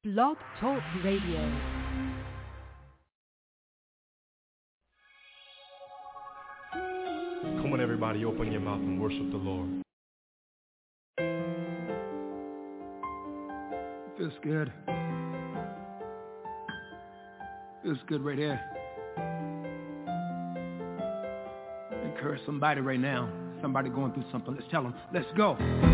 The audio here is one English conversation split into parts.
Blog Talk Radio. Come on, everybody, open your mouth and worship the Lord. Feels good. Feels good right here. Encourage somebody right now. Somebody going through something. Let's tell them. Let's go.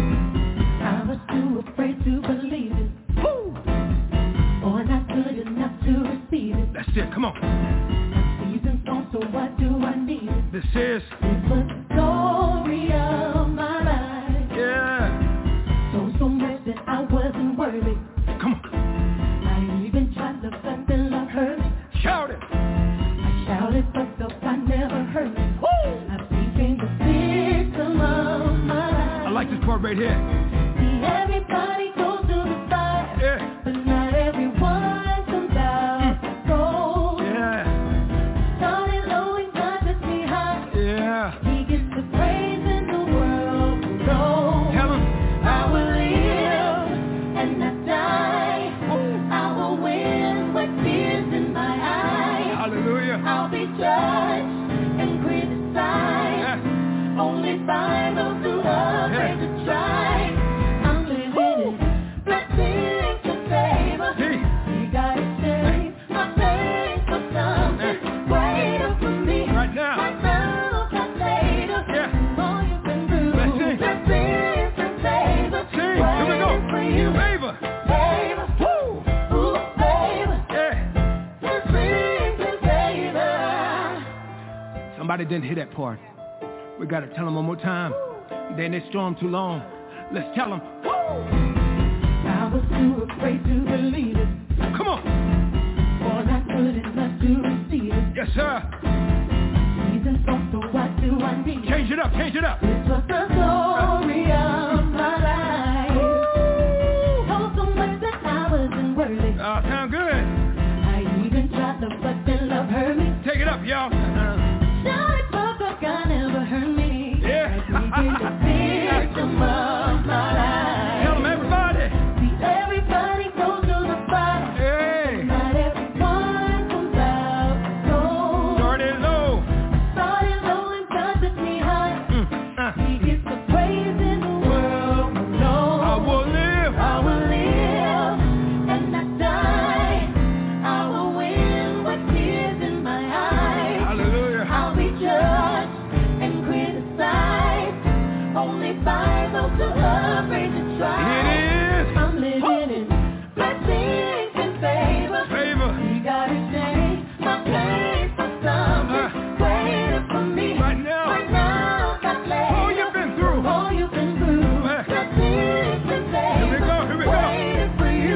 I was too afraid to believe it. Woo! Or not good enough to receive it. That's it. Come on. Season's gone, so what do I need? This is. It was the story of my life. Yeah. So much that I wasn't worthy. Come on. I even tried to but the love hurt me. Shout it. I shouted, but the God never heard me. Woo! I became the victim of my life. I like this part right here. See, everybody goes to the fire. Yeah. But not everyone comes out gold. Yeah. Started low and God took me high. Yeah. He gets the praise in the world below. Tell him. I will live and not die. I will win with tears in my eyes. Hallelujah. I'll be judged and criticized. Yeah. Only by those who are afraid to try. I'm living it, blessings and favor. See. You gotta change my pain for something greater for me. Right now. Right now, not later. Yeah. All you've been through. Blessings. Blessings and favor. Sing. Here we go. Waiting for you. Favor. Favor. Woo. Ooh, favor. Yeah. Blessings and favor. Somebody didn't hear that part. We got to tell them one more time. Then they storm too long. Let's tell them. Woo! I was too afraid to believe it. Come on. Or not good enough to receive it. Yes, sir. Season's gone, so what do I need? Change it up. Change it up. This was the story of my life. Told so much that I wasn't worthy. Sound good. I even tried to, but then love hurt me. Take it up, y'all. Shouted, but God never hurt me. Yeah. I became the victim of my life. Tell them, everybody. See, everybody goes through the fire. Hey. Not everyone comes out gold. Started low. Started low and God took me high. He gets the praise in the world below. I will live. I will live and not die. I will win with tears in my eyes. Hallelujah. I'll be judged and criticized only by those who are afraid to try. It is. I'm living in blessings and favor. Favor. You gotta change my pain for something greater for me. Right now. Right now, not later. All you've been through. All you've been through. Yeah. Blessings and favor. Here we go. Here we go. Waiting for you.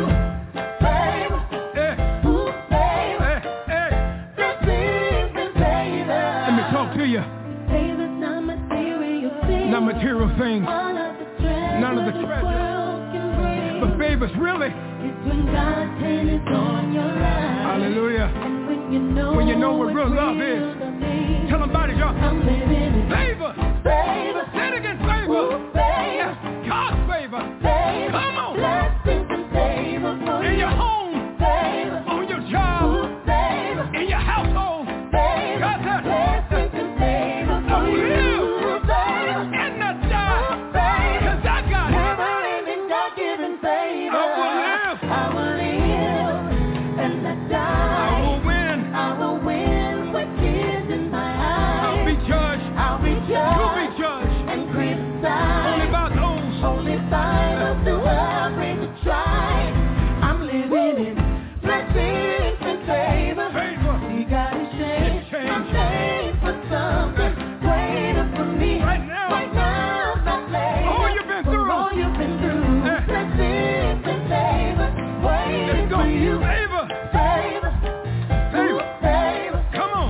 Favor. Yeah. Ooh, favor. Hey. Hey. Blessings and favor. Let me talk to you. Favor's not material things. Not material things. None of the treasures can bring. But favors, really. It's when God's hand is on your life. Hallelujah. And when you know what real love is. to me. Tell them about it, y'all. I'm living in Favor. favor. Say it again, favor. Ooh, favor. God's favor. Favor. Come on. Blessings and favor for In you. your home. Favor. On your job. Ooh, favor. In your household. Favor. God said, Blessings and favor I for will you. live Favor. and not die. Favor. Because I got it. Never-ending God-given favor. I will live. I will live and not die. I will win. I will win with tears in my eyes. I'll be judged. I'll be judged. You'll be judged. And criticized. Only by those. Only by those who are afraid to try. I'm living in blessings and favor. Favor. You gotta change. Change. I'm paying for something greater for me. Right now. Right now, not later. All you've been through. All you've been through. Yeah. Blessings and favor. Waiting Let's go. for you. Favor. Favor. Favor. Ooh, favor. Come on.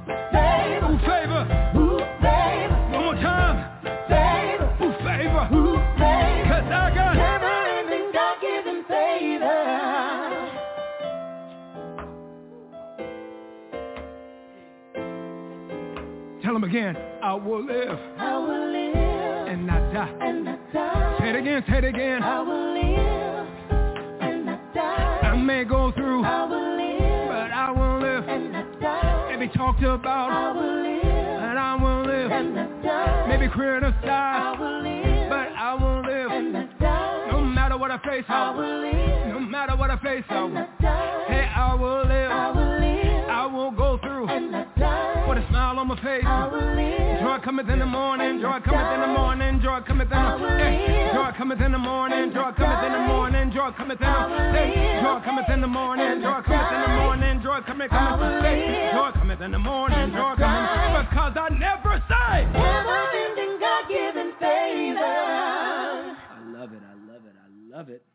Favor. Ooh, favor. Ooh, favor. One more time. Favor. Ooh, favor. Ooh, favor. Because I got it. Never-ending God-given favor. Tell them again. I will live I will live and not die. and not die. Say it again. Say it again. I will live and not die. I'm may go through, I will live, but I will live. and not die. Maybe talked about, I will live, and I will live. and not die. Maybe criticized, I will live, but I will live. and not die. No matter what I face, I will live, no matter what I face, and not die. hey, I will live. I will live, I will go through and not die. with a smile on my face. I will live, Joy cometh in the morning, joy cometh in the morning, joy cometh in the joy cometh in the morning, joy cometh in the morning, joy cometh in the joy cometh in the morning, joy cometh in the morning, joy cometh joy cometh in the morning, joy cometh because I never say never-ending God-given favor. I love it, I love it, I love it.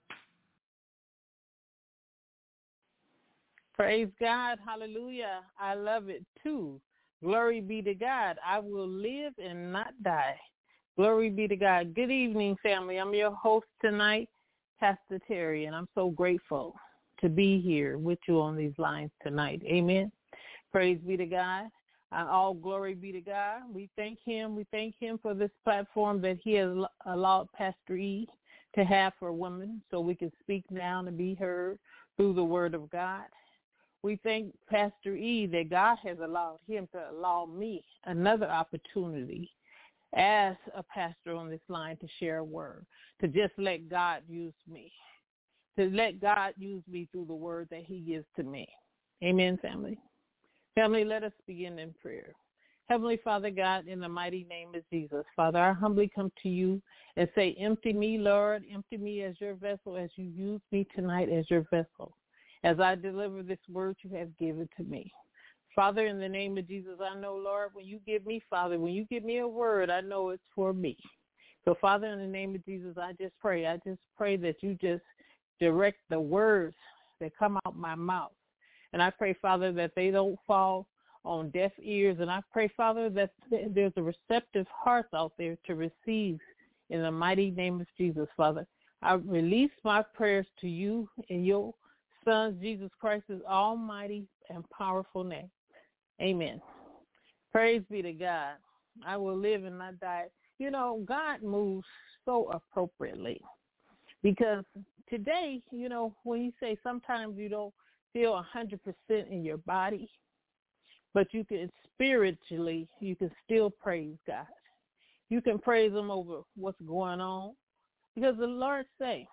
Praise God. Hallelujah. I love it too. Glory be to God. I will live and not die. Glory be to God. Good evening, family. I'm your host tonight, Pastor Terry, and I'm so grateful to be here with you on these lines tonight. Amen. Praise be to God. All glory be to God. We thank him. We thank him for this platform that he has allowed Pastor E to have for women so we can speak now and be heard through the word of God. We thank Pastor E that God has allowed him to allow me another opportunity as a pastor on this line to share a word, to just let God use me, to let God use me through the word that he gives to me. Amen, family. Family, let us begin in prayer. Heavenly Father God, in the mighty name of Jesus, Father, I humbly come to you and say, empty me, Lord, empty me as your vessel, as you use me tonight as your vessel, as I deliver this word you have given to me. Father, in the name of Jesus, I know, Lord, when you give me, Father, when you give me a word, I know it's for me. So, Father, in the name of Jesus, I just pray that you just direct the words that come out my mouth. And I pray, Father, that they don't fall on deaf ears. And I pray, Father, that there's a receptive heart out there to receive in the mighty name of Jesus, Father. I release my prayers to you in your Son, Jesus Christ's almighty and powerful name. Amen. Praise be to God. I will live and not die. You know, God moves so appropriately because today, you know, when you say sometimes you don't feel 100% in your body, but you can spiritually, you can still praise God. You can praise him over what's going on because the Lord say,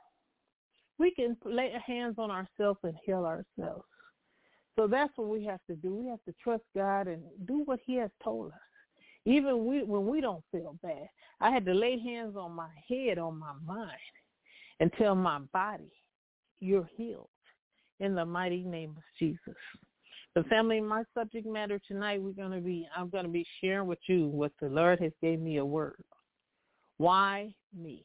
we can lay hands on ourselves and heal ourselves. So that's what we have to do. We have to trust God and do what he has told us. Even when we don't feel bad. I had to lay hands on my head, on my mind, and tell my body, you're healed in the mighty name of Jesus. The family, my subject matter tonight, I'm going to be sharing with you what the Lord has gave me a word. Why me?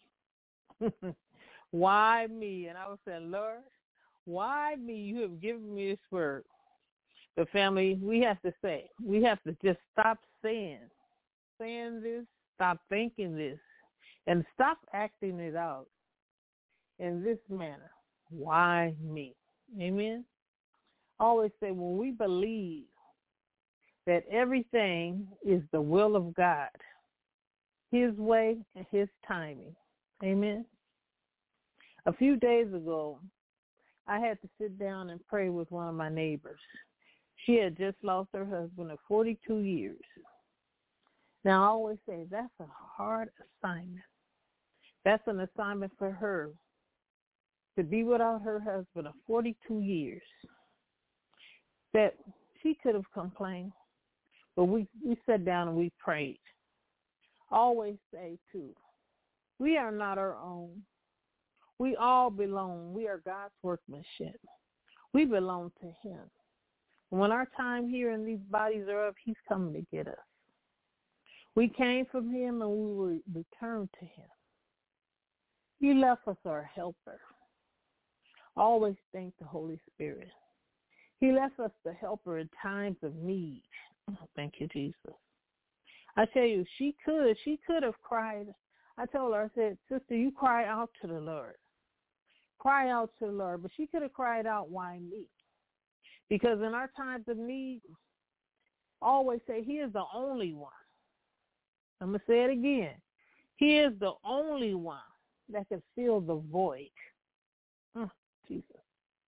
Why me? And I was saying, Lord, why me? You have given me this word. The family, we have to just stop saying this, stop thinking this, and stop acting it out in this manner. Why me? Amen? I always say when we believe that everything is the will of God, his way and his timing. Amen? A few days ago, I had to sit down and pray with one of my neighbors. She had just lost her husband of 42 years. Now, I always say that's a hard assignment. That's an assignment for her to be without her husband of 42 years. That she could have complained, but we sat down and we prayed. I always say, too, we are not our own. We all belong. We are God's workmanship. We belong to him. When our time here in these bodies are up, he's coming to get us. We came from him and we will return to him. He left us our helper. Always thank the Holy Spirit. He left us the helper in times of need. Oh, thank you, Jesus. I tell you, she could have cried. I told her, I said, sister, you cry out to the Lord. Cry out to the Lord. But she could have cried out, why me? Because in our times of need, I always say he is the only one. I'm going to say it again. He is the only one that can fill the void. Jesus.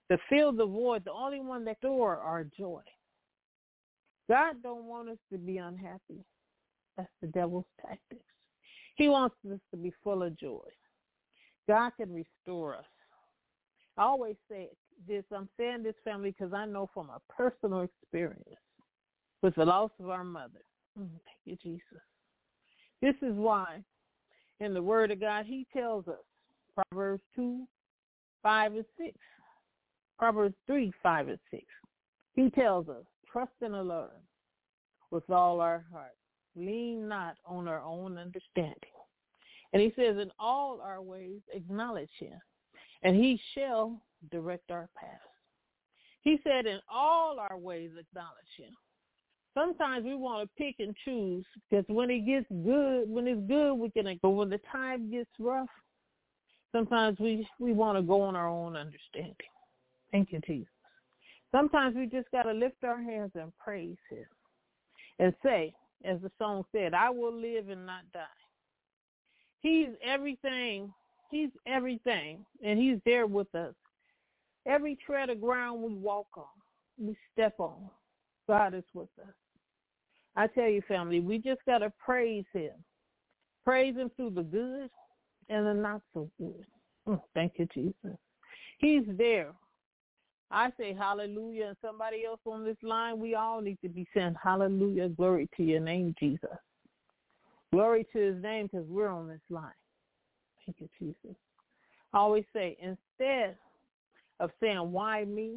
to fill the void, the only one that restore our joy. God don't want us to be unhappy. That's the devil's tactics. He wants us to be full of joy. God can restore us. I always say this, I'm saying this, family, because I know from a personal experience with the loss of our mother. Thank you, Jesus. This is why in the Word of God, he tells us, Proverbs 2, 5 and 6. Proverbs 3, 5 and 6. He tells us, trust in the Lord with all our heart. Lean not on our own understanding. And he says, in all our ways acknowledge him, and he shall direct our paths. He said, in all our ways acknowledge him. Sometimes we want to pick and choose, because when it gets good, when it's good, we can go. When the time gets rough, sometimes we want to go on our own understanding. Thank you, Jesus. Sometimes we just got to lift our hands and praise him and say, as the song said, I will live and not die. He's everything. He's everything, and he's there with us. Every tread of ground we walk on, we step on, God is with us. I tell you, family, we just got to praise him. Praise him through the good and the not so good. Thank you, Jesus. He's there. I say hallelujah, and somebody else on this line, we all need to be saying hallelujah, glory to your name, Jesus. Glory to his name, because we're on this line. Thank you, Jesus. I always say, instead of saying, why me?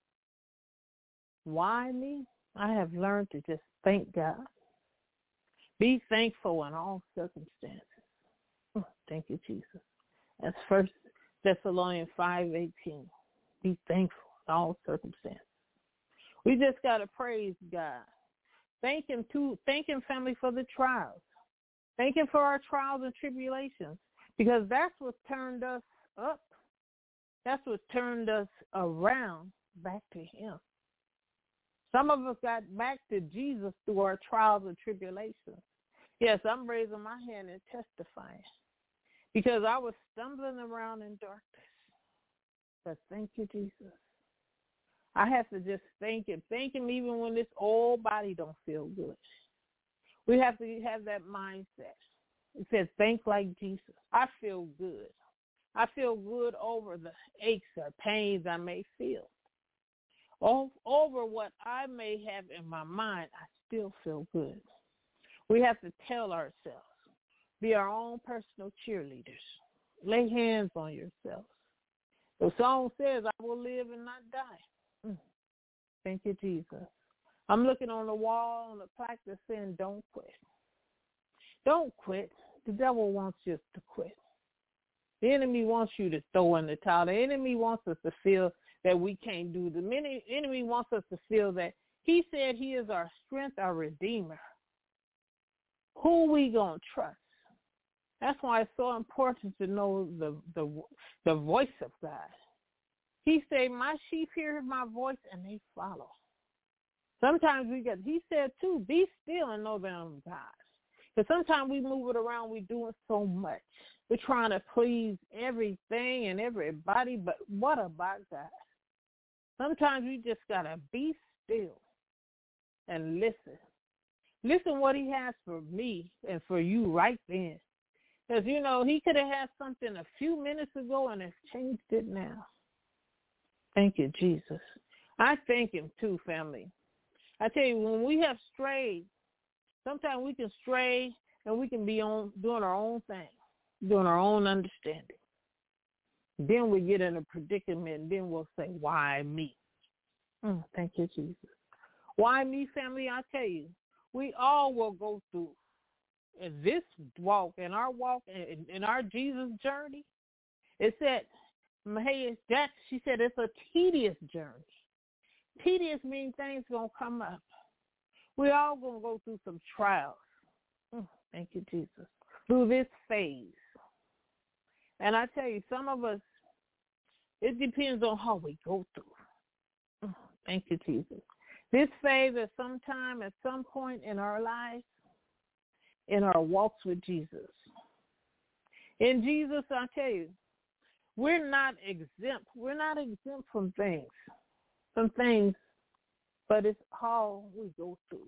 Why me? I have learned to just thank God. Be thankful in all circumstances. Thank you, Jesus. That's 1 Thessalonians 5:18. Be thankful in all circumstances. We just got to praise God. Thank him, too. Thank him, family, for the trials. Thank him for our trials and tribulations, because that's what turned us up. That's what turned us around back to him. Some of us got back to Jesus through our trials and tribulations. Yes, I'm raising my hand and testifying, because I was stumbling around in darkness. But thank you, Jesus. I have to just thank him. Thank him even when this old body don't feel good. We have to have that mindset. It says, think like Jesus. I feel good. I feel good over the aches or pains I may feel. Over what I may have in my mind, I still feel good. We have to tell ourselves, be our own personal cheerleaders. Lay hands on yourselves. The song says, I will live and not die. Thank you, Jesus. I'm looking on the wall on the plaque that's saying, don't quit. Don't quit. The devil wants you to quit. The enemy wants you to throw in the towel. The enemy wants us to feel that we can't do. The enemy wants us to feel that he said he is our strength, our redeemer. Who we going to trust? That's why it's so important to know the voice of God. He said, my sheep hear my voice and they follow. Sometimes he said too, be still and know that I'm God. Because sometimes we move it around, we're doing so much. We're trying to please everything and everybody, but what about God? Sometimes we just got to be still and listen. Listen what he has for me and for you right then. Because, he could have had something a few minutes ago and has changed it now. Thank you, Jesus. I thank him too, family. I tell you, when we have strayed, sometimes we can stray and we can be doing our own thing, doing our own understanding. Then we get in a predicament, and then we'll say, why me? Thank you, Jesus. Why me, family? I tell you, we all will go through in this walk, in our Jesus journey. It said, she said it's a tedious journey. Tedious means things going to come up. We all going to go through some trials. Thank you, Jesus. Through this phase. And I tell you, some of us, it depends on how we go through. Thank you, Jesus. This phase at some point in our lives, in our walks with Jesus. In Jesus, I tell you, We're not exempt. We're not exempt from things, but it's all we go through.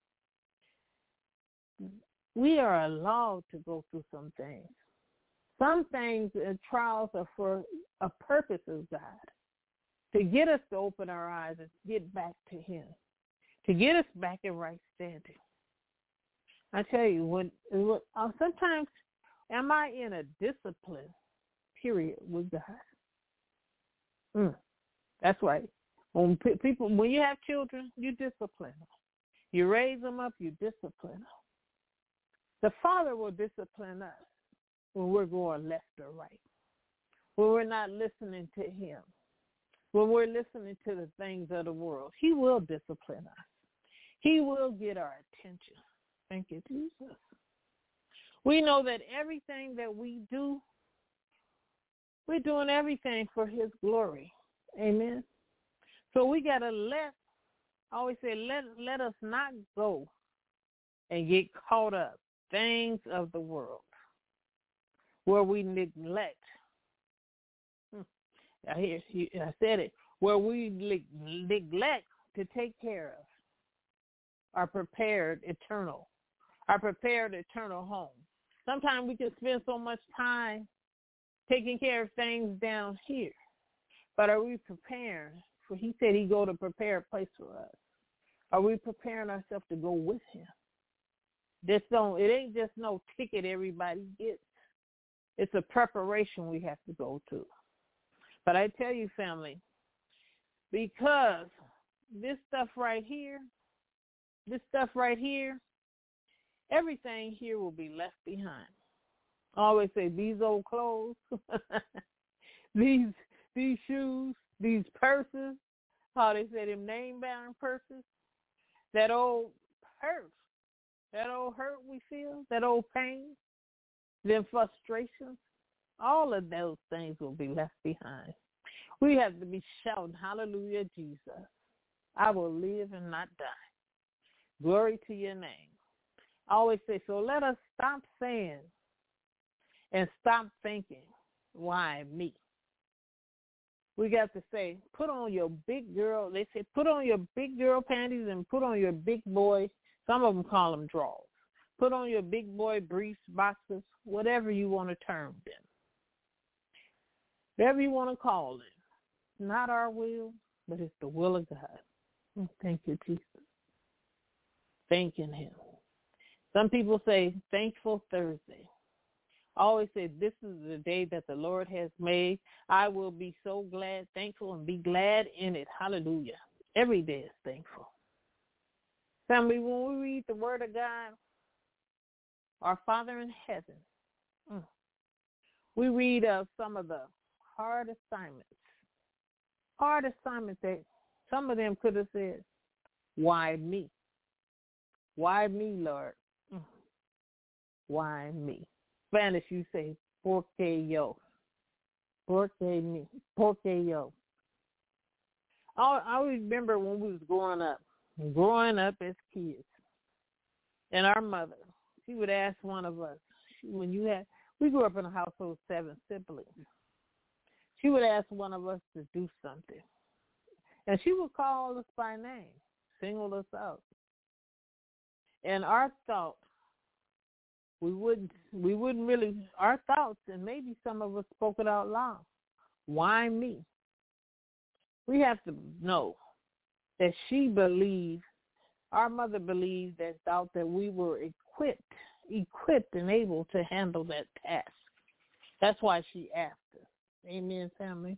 We are allowed to go through some things. Some things and trials are for a purpose of God, to get us to open our eyes and get back to him, to get us back in right standing. I tell you, sometimes am I in a discipline period with God? That's right. When you have children, you discipline them. You raise them up, you discipline them. The Father will discipline us when we're going left or right, when we're not listening to him, when we're listening to the things of the world. He will discipline us. He will get our attention. Thank you, Jesus. We know that everything that we do, we're doing everything for his glory. Amen. So we got to I always say, let us not go and get caught up things of the world where we neglect. I said it. Where we neglect to take care of our prepared eternal home. Sometimes we can spend so much time taking care of things down here, but are we prepared? For he said he go to prepare a place for us. Are we preparing ourselves to go with him? It ain't just no ticket everybody gets. It's a preparation we have to go to. But I tell you, family, because this stuff right here, everything here will be left behind. I always say these old clothes, these shoes, these purses, how they say them name-bound purses, that old hurt we feel, that old pain, them frustrations, all of those things will be left behind. We have to be shouting, hallelujah, Jesus. I will live and not die. Glory to your name. I always say, so let us stop saying and stop thinking, why me? We got to say, put on your big girl. They say, put on your big girl panties and put on your big boy. Some of them call them drawers. Put on your big boy briefs, boxers, whatever you want to term them. Whatever you want to call it. Not our will, but it's the will of God. Thank you, Jesus. Thanking him. Some people say, Thankful Thursday. I always say, this is the day that the Lord has made. I will be so glad, thankful, and be glad in it. Hallelujah. Every day is thankful. Family, when we read the word of God, our Father in heaven, we read of some of the hard assignments that some of them could have said, why me? Why me, Lord? Why me? Spanish, you say, por qué yo? Por qué me? Por qué yo? I remember when we was growing up as kids, and our mother, she would ask one of us, we grew up in a household of 7 siblings. She would ask one of us to do something, and she would call us by name, single us out. And our thought, we wouldn't really, our thoughts, and maybe some of us spoke it out loud. Why me? We have to know that she believed, our mother believed that we were equipped and able to handle that task. That's why she asked us. Amen, family.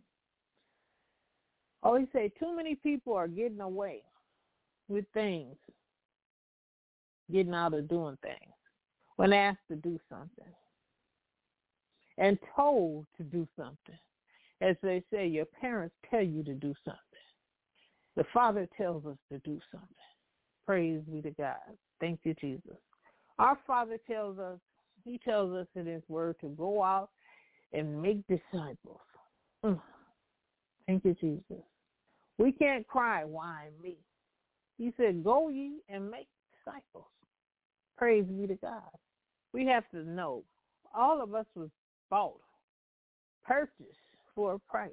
I always say too many people are getting away with things, getting out of doing things when asked to do something and told to do something. As they say, your parents tell you to do something. The Father tells us to do something. Praise be to God. Thank you, Jesus. Our Father tells us, he tells us in his word to go out and make disciples. Thank you, Jesus. We can't cry, why me? He said, go ye and make disciples. Praise be to God. We have to know all of us was bought, purchased for a price.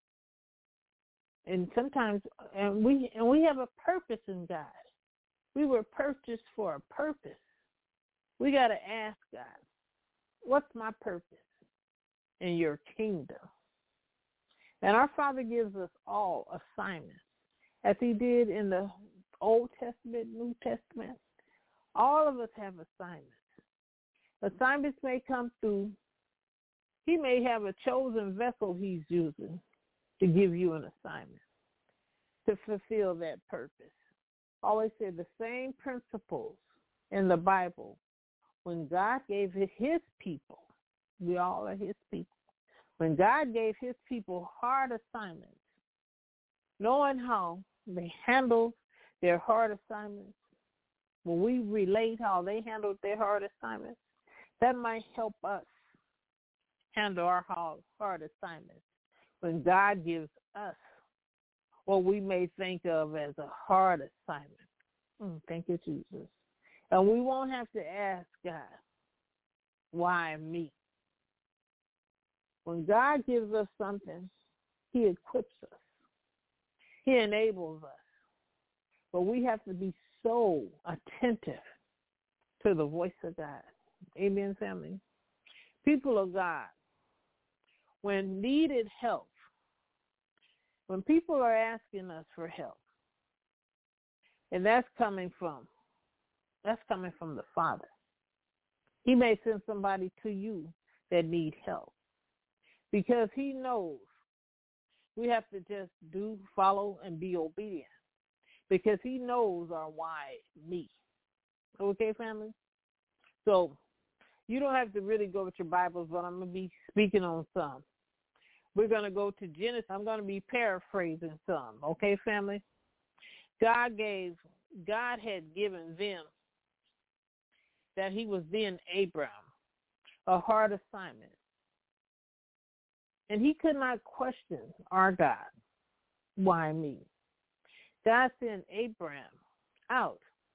And sometimes, we have a purpose in God. We were purchased for a purpose. We got to ask God, what's my purpose in your kingdom? And our Father gives us all assignments, as he did in the Old Testament, New Testament. All of us have assignments. Assignments may come through. He may have a chosen vessel he's using to give you an assignment, to fulfill that purpose. I always say the same principles in the Bible. When God gave it his people, we all are his people. When God gave his people hard assignments, knowing how they handled their hard assignments, when we relate how they handled their hard assignments, that might help us handle our hard assignments when God gives us what we may think of as a hard assignment. Thank you, Jesus. And we won't have to ask God, why me? When God gives us something, he equips us. He enables us. But we have to be so attentive to the voice of God. Amen, family. People of God, when needed help, when people are asking us for help, and that's coming from the Father. He may send somebody to you that need help because he knows we have to just follow, and be obedient because he knows our why me. Okay, family? So you don't have to really go with your Bibles, but I'm going to be speaking on some. We're going to go to Genesis. I'm going to be paraphrasing some. Okay, family? God had given them, that he was then Abraham, a hard assignment. And he could not question our God. Why me? God sent Abraham out,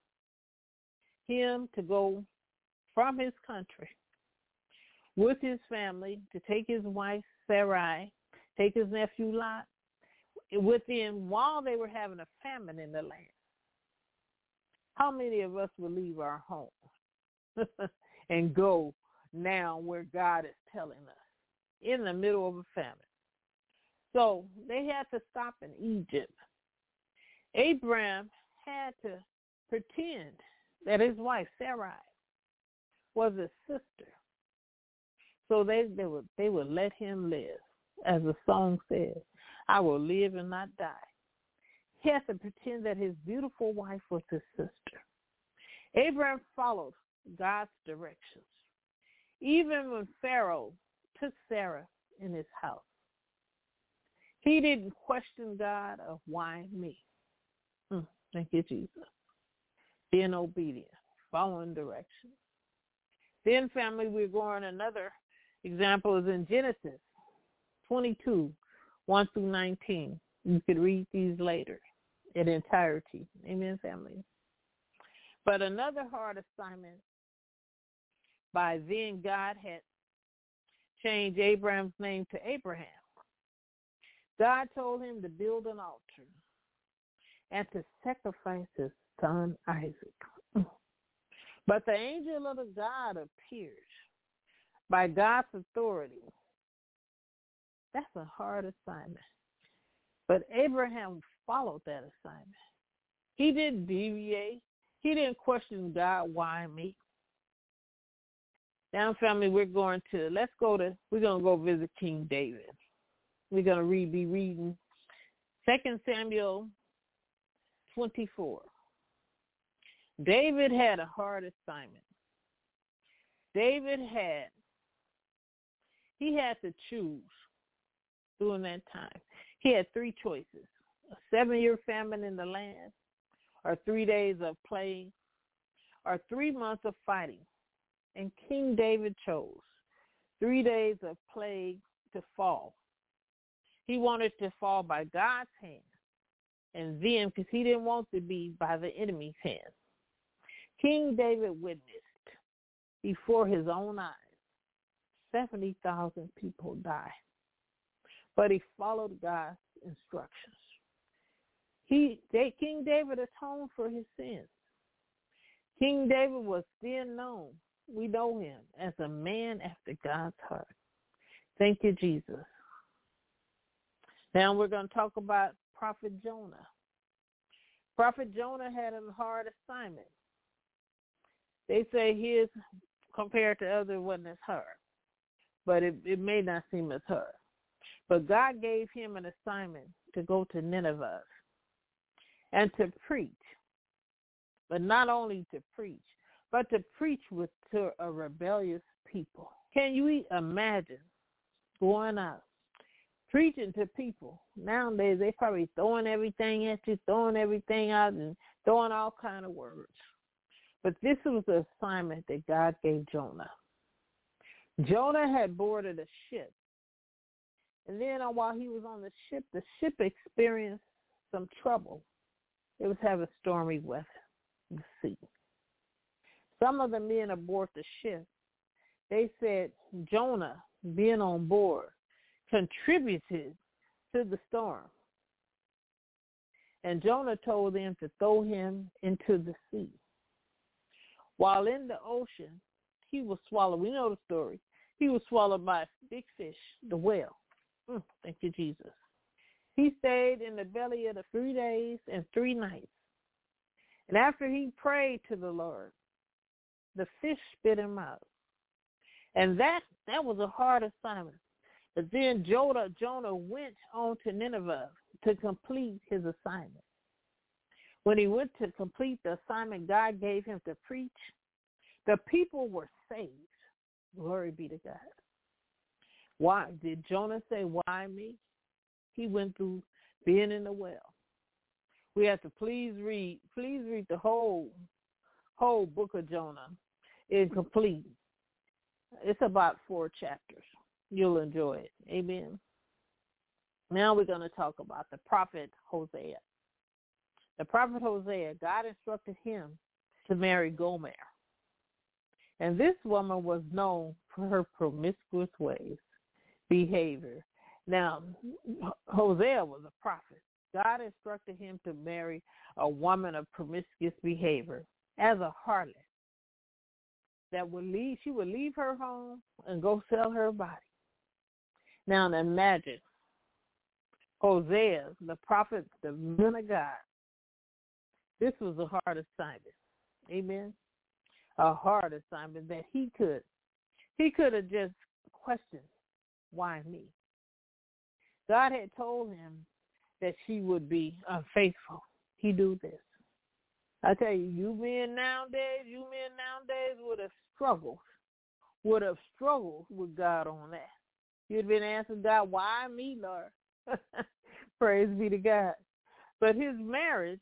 him to go from his country with his family, to take his wife Sarai, take his nephew Lot with them while they were having a famine in the land. How many of us will leave our home and go now where God is telling us in the middle of a famine? So they had to stop in Egypt. Abraham had to pretend that his wife Sarai was his sister, so they would let him live. As the song says, I will live and not die. He had to pretend that his beautiful wife was his sister. Abraham followed God's directions, even when Pharaoh took Sarah in his house. He didn't question God of why me. Thank you, Jesus. Being obedient, following directions. Then, family, we're going, another example is in Genesis 22, 1 through 19. You could read these later in entirety. Amen, family. But another hard assignment, by then God had changed Abraham's name to Abraham. God told him to build an altar and to sacrifice his son Isaac. But the angel of the God appeared by God's authority. That's a hard assignment. But Abraham followed that assignment. He didn't deviate. He didn't question God, why me? Now, family, we're going to go visit King David. We're going to be reading 2 Samuel 24. David had a hard assignment. He had to choose during that time. He had three choices: a 7-year famine in the land, or 3 days of plague, or 3 months of fighting. And King David chose 3 days of plague to fall. He wanted to fall by God's hand, and then, because he didn't want to be by the enemy's hand. King David witnessed before his own eyes 70,000 people die. but he followed God's instructions. King David atoned for his sins. King David was then known, we know him, as a man after God's heart. Thank you, Jesus. Now we're going to talk about Prophet Jonah. Prophet Jonah had a hard assignment. They say his, compared to others, wasn't as hard, but it may not seem as hard. But God gave him an assignment to go to Nineveh and to preach, but not only to preach, but to preach to a rebellious people. Can you imagine going out, preaching to people? Nowadays, they probably throwing everything at you, throwing everything out, and throwing all kind of words. But this was the assignment that God gave Jonah. Jonah had boarded a ship. And then while he was on the ship experienced some trouble. It was having stormy weather in the sea. Some of the men aboard the ship, they said Jonah, being on board, contributed to the storm. And Jonah told them to throw him into the sea. While in the ocean, he was swallowed. We know the story. He was swallowed by a big fish, the whale. Thank you, Jesus. He stayed in the belly of the 3 days and 3 nights. And after he prayed to the Lord, the fish spit him out. And that was a hard assignment. But then Jonah went on to Nineveh to complete his assignment. When he went to complete the assignment God gave him to preach, the people were saved. Glory be to God. Why? Did Jonah say, why me? He went through being in the well. We have to please read the whole book of Jonah. It's complete. It's about 4 chapters. You'll enjoy it. Amen. Now we're going to talk about the prophet Hosea. The prophet Hosea, God instructed him to marry Gomer. And this woman was known for her promiscuous ways, behavior. Now, Hosea was a prophet. God instructed him to marry a woman of promiscuous behavior as a harlot. She would leave her home and go sell her body. Now imagine Hosea, the prophet, the man of God. This was a hard assignment. Amen. A hard assignment that he could have just questioned, why me? God had told him that she would be unfaithful. He do this. I tell you, you men nowadays would have struggled with God on that. You'd been asking God, why me, Lord? Praise be to God. But his marriage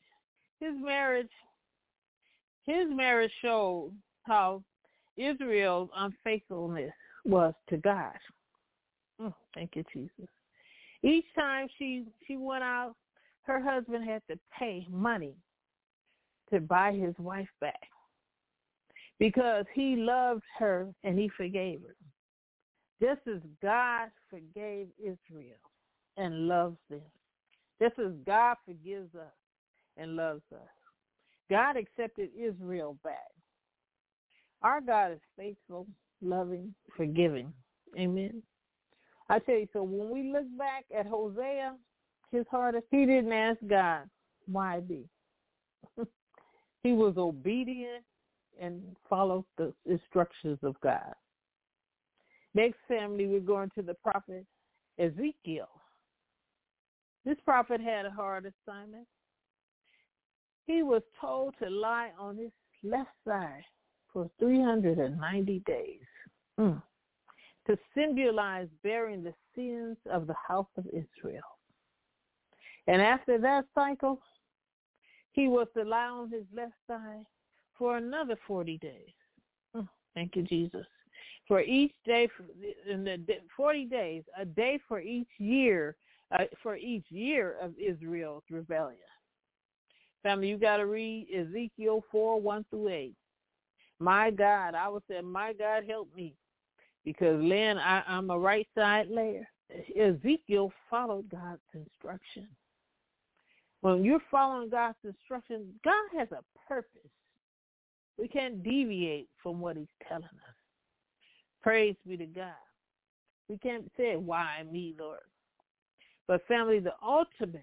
showed how Israel's unfaithfulness was to God. Thank you, Jesus. Each time she went out, her husband had to pay money to buy his wife back because he loved her and he forgave her. Just as God forgave Israel and loves them. Just as God forgives us and loves us. God accepted Israel back. Our God is faithful, loving, forgiving. Amen. I tell you, so when we look back at Hosea, his heart, he didn't ask God, why me? He was obedient and followed the instructions of God. Next, family, we're going to the prophet Ezekiel. This prophet had a hard assignment. He was told to lie on his left side for 390 days to symbolize bearing the sins of the house of Israel. And after that cycle, he was to lie on his left side for another 40 days. Thank you, Jesus. For each day, in the 40 days, a day for each year of Israel's rebellion. Family, you got to read Ezekiel 4:1-8. My God, I would say, my God, help me. Because, Lynn, I'm a right side layer. Ezekiel followed God's instruction. When you're following God's instruction, God has a purpose. We can't deviate from what he's telling us. Praise be to God. We can't say, why me, Lord? But family, the ultimate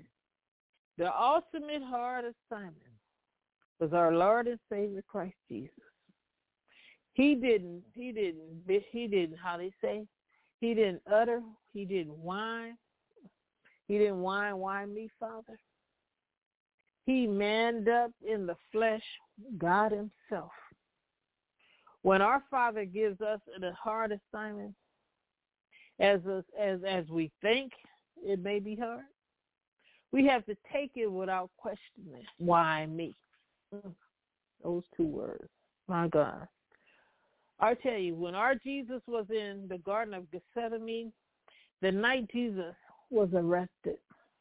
hard assignment was our Lord and Savior Christ Jesus. He didn't, how they say, he didn't utter, he didn't whine. He didn't whine, why me, Father? He manned up in the flesh, God himself. When our Father gives us a hard assignment, as we think it may be hard, we have to take it without questioning. Why me? Those two words. My God. I tell you, when our Jesus was in the Garden of Gethsemane, the night Jesus was arrested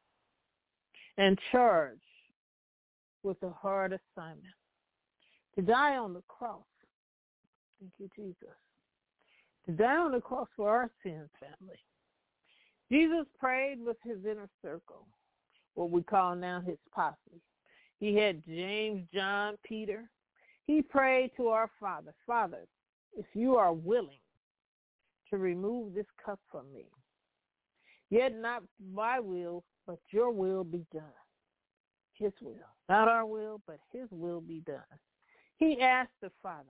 and charged with a hard assignment, to die on the cross. Thank you, Jesus. To die on the cross for our sins, family. Jesus prayed with his inner circle, what we call now his posse. He had James, John, Peter. He prayed to our Father, Father, if you are willing to remove this cup from me, yet not my will, but your will be done. His will. Not our will, but his will be done. He asked the Father.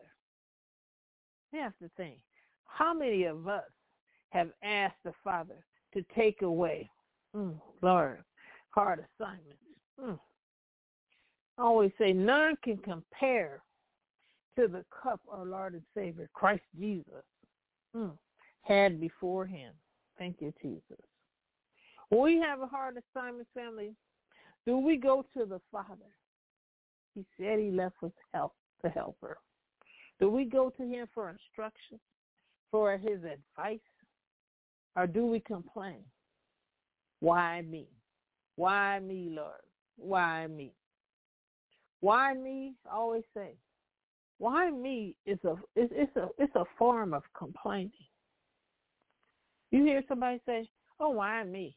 You have to think, how many of us have asked the Father to take away, Lord, hard assignments? I always say none can compare to the cup our Lord and Savior, Christ Jesus, had before him. Thank you, Jesus. When we have a hard assignment, family, do we go to the Father? He said he left with help, the helper. Do we go to him for instruction, for his advice? Or do we complain? Why me? Why me, Lord? Why me? Why me? I always say, why me is it's a form of complaining. You hear somebody say, oh, why me?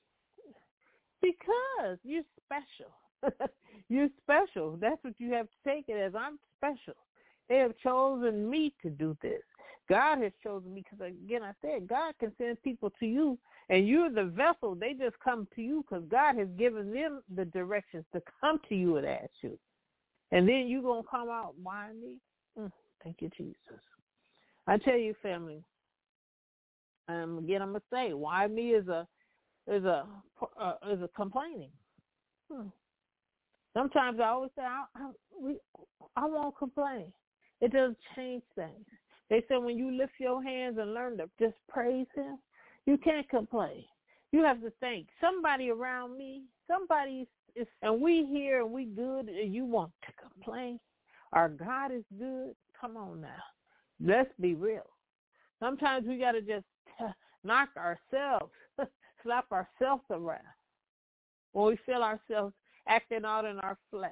Because you're special. You're special. That's what you have to take it as. I'm special. They have chosen me to do this. God has chosen me because, again, I said, God can send people to you, and you're the vessel. They just come to you because God has given them the directions to come to you and ask you. And then you're going to come out, why me? Thank you, Jesus. I tell you, family, again, I'm going to say, why me is a complaining. Sometimes I always say, I won't complain. It doesn't change things. They say when you lift your hands and learn to just praise him, you can't complain. You have to think, somebody around me, somebody is, and we here and we good, and you want to complain. Our God is good. Come on now. Let's be real. Sometimes we got to just knock ourselves, slap ourselves around when we feel ourselves acting out in our flesh.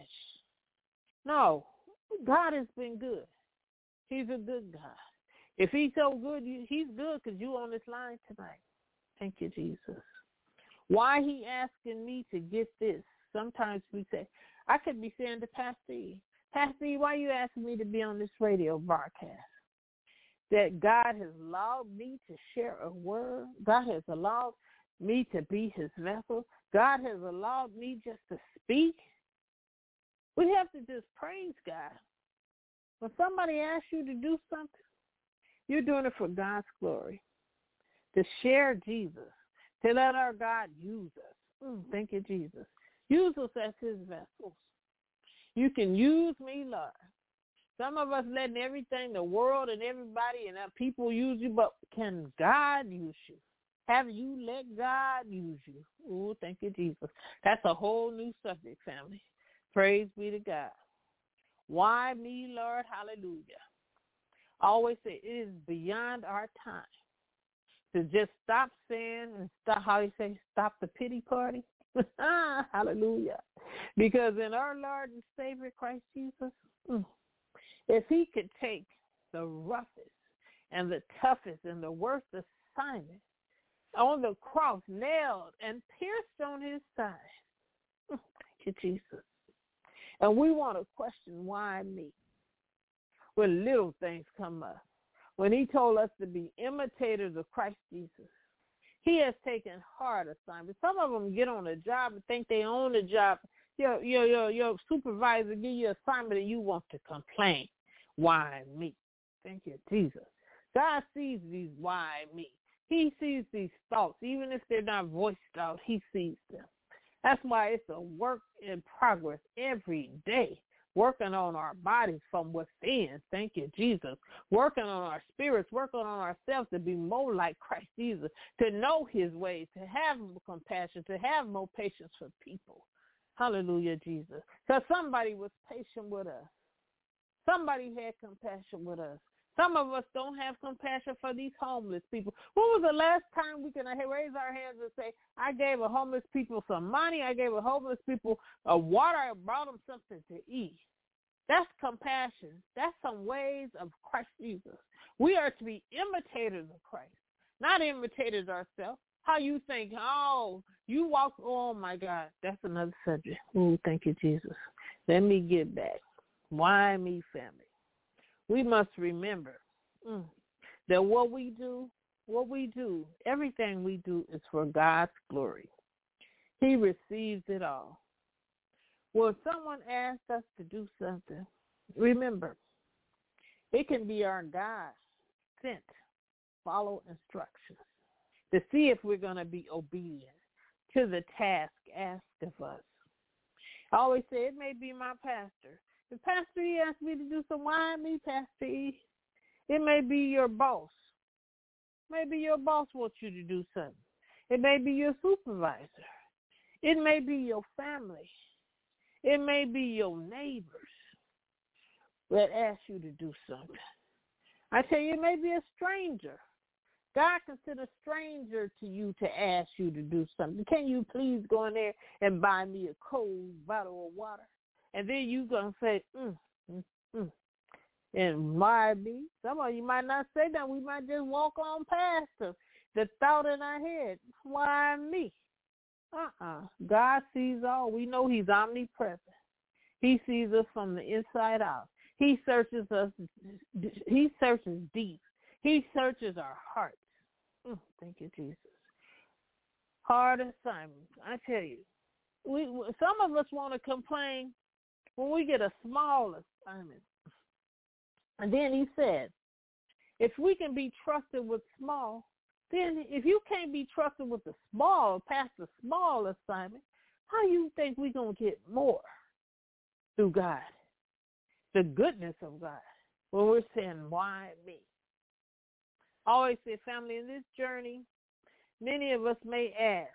No, God has been good. He's a good God. If he's so good, he's good because you're on this line tonight. Thank you, Jesus. Why he asking me to get this? Sometimes we say, I could be saying to Pastor E, Pastor E, why are you asking me to be on this radio broadcast? That God has allowed me to share a word. God has allowed me to be his vessel. God has allowed me just to speak. We have to just praise God. When somebody asks you to do something, you're doing it for God's glory, to share Jesus, to let our God use us. Thank you, Jesus. Use us as his vessels. You can use me, Lord. Some of us letting everything, the world and everybody and people use you, but can God use you? Have you let God use you? Oh, thank you, Jesus. That's a whole new subject, family. Praise be to God. Why me, Lord? Hallelujah. I always say it is beyond our time to just stop saying and stop, how you say, stop the pity party. Hallelujah. Because in our Lord and Savior Christ Jesus, if he could take the roughest and the toughest and the worst assignment on the cross, nailed and pierced on his side. Thank you, Jesus. And we want to question, why me? When little things come up. When he told us to be imitators of Christ Jesus, he has taken hard assignments. Some of them get on a job and think they own the job. Your supervisor give you an assignment and you want to complain. Why me? Thank you, Jesus. God sees these why me. He sees these thoughts. Even if they're not voiced out, he sees them. That's why it's a work in progress every day. Working on our bodies from within. Thank you, Jesus. Working on our spirits, working on ourselves to be more like Christ Jesus, to know his ways, to have compassion, to have more patience for people. Hallelujah, Jesus. Because somebody was patient with us. Somebody had compassion with us. Some of us don't have compassion for these homeless people. When was the last time we can raise our hands and say, I gave a homeless people some money, I gave a homeless people a water, I brought them something to eat? That's compassion. That's some ways of Christ Jesus. We are to be imitators of Christ, not imitators ourselves. How you think, you walk, oh my God, that's another subject. Oh, thank you, Jesus. Let me get back. Why me, family? We must remember that what we do, everything we do is for God's glory. He receives it all. Well, if someone asks us to do something, remember, it can be our God sent, follow instructions to see if we're going to be obedient to the task asked of us. I always say it may be my pastor. If Pastor E asked me to do some, why me, Pastor E? It may be your boss. Maybe your boss wants you to do something. It may be your supervisor. It may be your family. It may be your neighbors that ask you to do something. I tell you, it may be a stranger. God considers a stranger to you to ask you to do something. Can you please go in there and buy me a cold bottle of water? And then you're going to say, And why me? Some of you might not say that. We might just walk on past the thought in our head. Why me? God sees all. We know he's omnipresent. He sees us from the inside out. He searches us. He searches deep. He searches our hearts. Thank you, Jesus. Hard assignments. I tell you, some of us want to complain when we get a small assignment. And then he said, if we can be trusted with small, then if you can't be trusted with the small, past the small assignment, how you think we're going to get more through God? The goodness of God. When we're saying, why me? I always say, family, in this journey, many of us may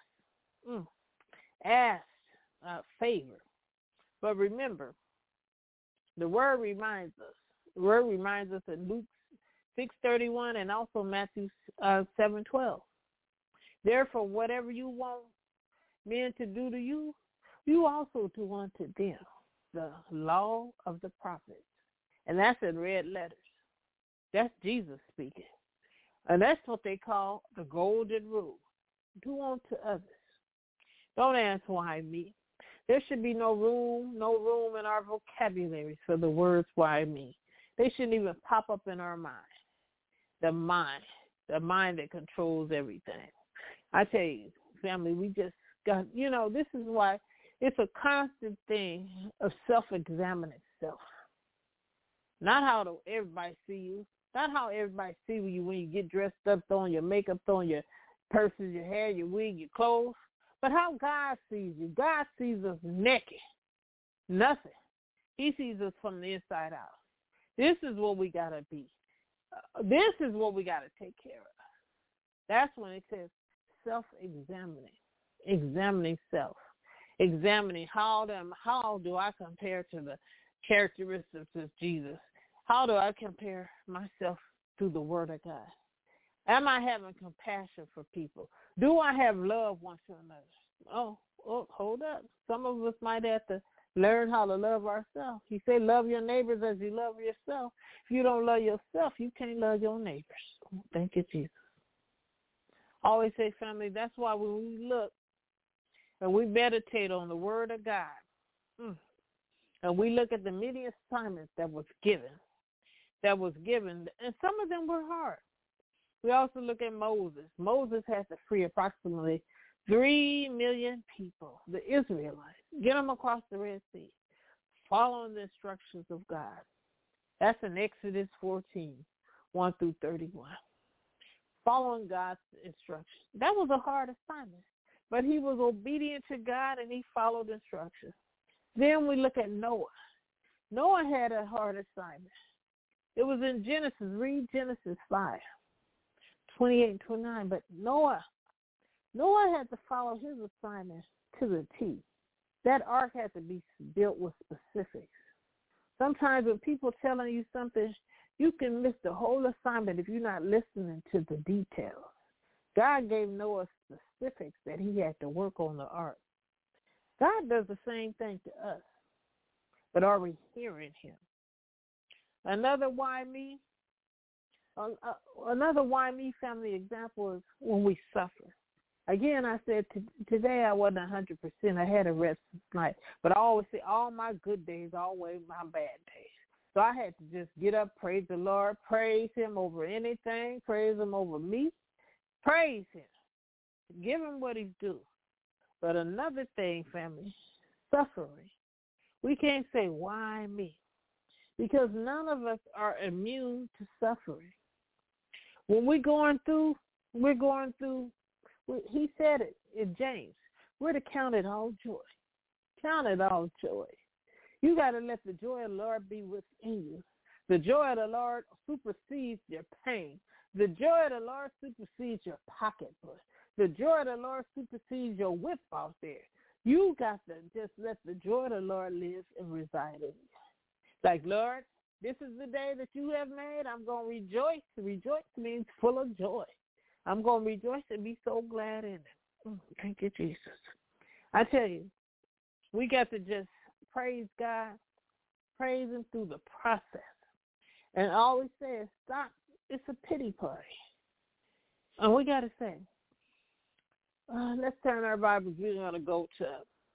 ask favor. But remember, the word reminds us. The word reminds us in Luke 6:31 and also Matthew 7:12. Therefore, whatever you want men to do to you, you also do unto them. The law of the prophets. And that's in red letters. That's Jesus speaking. And that's what they call the golden rule. Do unto others. Don't ask why me. There should be no room in our vocabulary for the words why me. They shouldn't even pop up in our mind. The mind that controls everything. I tell you, family, we just got, this is why it's a constant thing of self-examining self. Not how everybody see you. Not how everybody see you when you get dressed up, throwing your makeup, throwing your purses, your hair, your wig, your clothes. But how God sees you. God sees us naked. Nothing. He sees us from the inside out. This is what we got to be. This is what we got to take care of. That's when it says self-examining. Examining self. Examining how do I compare to the characteristics of Jesus? How do I compare myself to the Word of God? Am I having compassion for people? Do I have love one to another? Oh, hold up. Some of us might have to learn how to love ourselves. He said, love your neighbors as you love yourself. If you don't love yourself, you can't love your neighbors. Thank you, Jesus. Always say, family, that's why when we look and we meditate on the word of God, and we look at the many assignments that was given, and some of them were hard. We also look at Moses. Moses had to free approximately 3 million people, the Israelites, get them across the Red Sea, following the instructions of God. That's in Exodus 14, 1 through 31. Following God's instructions. That was a hard assignment, but he was obedient to God and he followed instructions. Then we look at Noah. Noah had a hard assignment. It was in Genesis. Read Genesis 5, 28 and 29. But Noah had to follow his assignment to the T. That ark had to be built with specifics. Sometimes when people telling you something, you can miss the whole assignment if you're not listening to the details. God gave Noah specifics that he had to work on the ark. God does the same thing to us, but are we hearing him? Another why me family example is when we suffer. Again, I said today I wasn't 100%. I had a rest night, but I always say all my good days outweigh my bad days. So I had to just get up, praise the Lord, praise him over anything, praise him over me, praise him, give him what he's due. But another thing, family, suffering. We can't say, why me? Because none of us are immune to suffering. When we're going through, he said it in James, we're to count it all joy. Count it all joy. You got to let the joy of the Lord be within you. The joy of the Lord supersedes your pain. The joy of the Lord supersedes your pocketbook. The joy of the Lord supersedes your whip out there. You got to just let the joy of the Lord live and reside in you. Like, Lord, this is the day that you have made. I'm going to rejoice. Rejoice means full of joy. I'm going to rejoice and be so glad in it. Thank you, Jesus. I tell you, we got to just praise God, praise him through the process. And always say, stop, it's a pity party. And we got to say, let's turn our Bibles. We're going to go to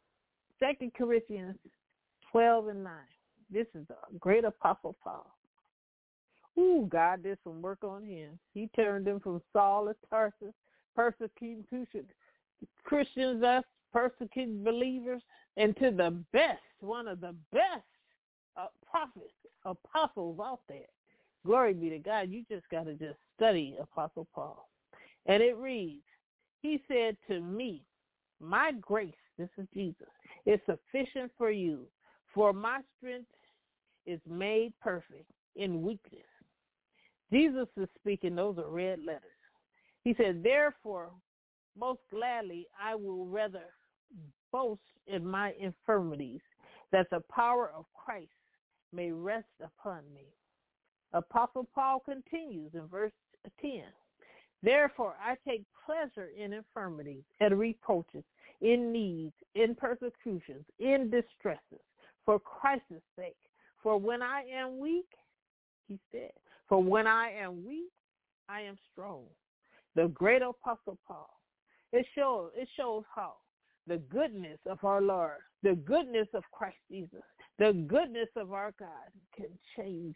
2 Corinthians 12 and 9. This is the great Apostle Paul. Ooh, God did some work on him. He turned him from Saul of Tarsus, persecuting Christians, us persecuting believers, into the best, one of the best prophets, apostles out there. Glory be to God. You just got to just study Apostle Paul. And it reads, he said to me, my grace, this is Jesus, is sufficient for you, for my strength is made perfect in weakness. Jesus is speaking. Those are red letters. He said, therefore, most gladly I will rather boast in my infirmities, that the power of Christ may rest upon me. Apostle Paul continues in verse 10. Therefore, I take pleasure in infirmities and reproaches, in needs, in persecutions, in distresses, for Christ's sake. For when I am weak, he said, for when I am weak, I am strong. The great Apostle Paul. It shows how the goodness of our Lord, the goodness of Christ Jesus, the goodness of our God can change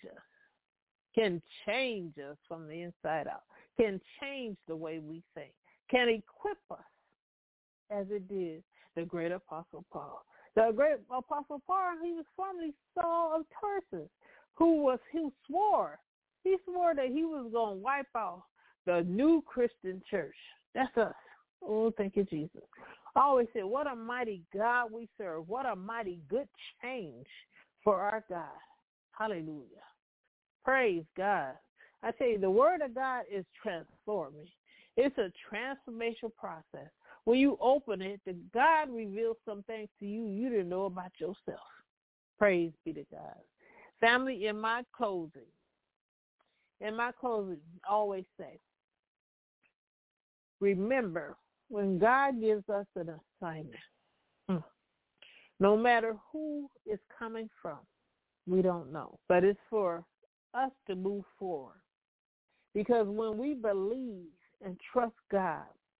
us from the inside out, can change the way we think, can equip us as it did the great Apostle Paul. The great Apostle Paul, he was formerly Saul of Tarsus, who swore that he was going to wipe out the new Christian church. That's us. Oh, thank you, Jesus. I always say, what a mighty God we serve. What a mighty good change for our God. Hallelujah. Praise God. I tell you, the word of God is transforming. It's a transformational process. When you open it, God reveals some things to you you didn't know about yourself. Praise be to God. Family, in my closing, I always say, remember, when God gives us an assignment, no matter who is coming from, we don't know. But it's for us to move forward. Because when we believe and trust God,